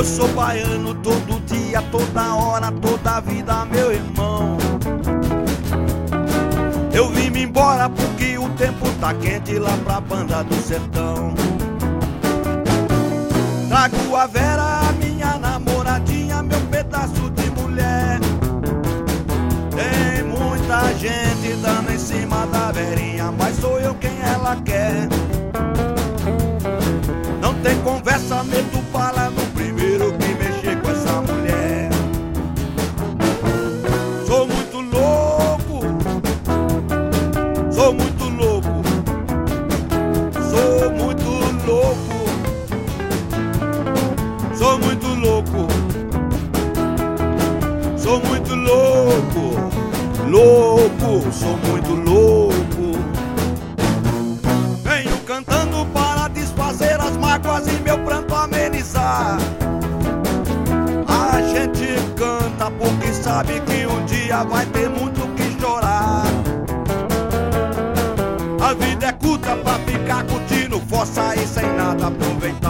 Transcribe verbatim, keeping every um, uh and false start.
Eu sou baiano todo dia, toda hora, toda a vida, meu irmão. Eu vim me embora porque o tempo tá quente lá pra banda do sertão. Trago a Vera, a minha namoradinha, meu pedaço de mulher. Tem muita gente dando em cima da Verinha, mas sou eu quem ela quer. Não tem conversa, meto bala no primeiro que mexer com essa mulher. Sou muito louco, sou muito louco, sou muito louco, sou muito louco, sou muito louco, louco, sou muito louco. Venho cantando para desfazer as mágoas e meu pranto amenizar. A gente canta porque sabe que um dia vai ter muito que chorar. A vida é curta pra ficar curtindo, força e sem nada aproveitar.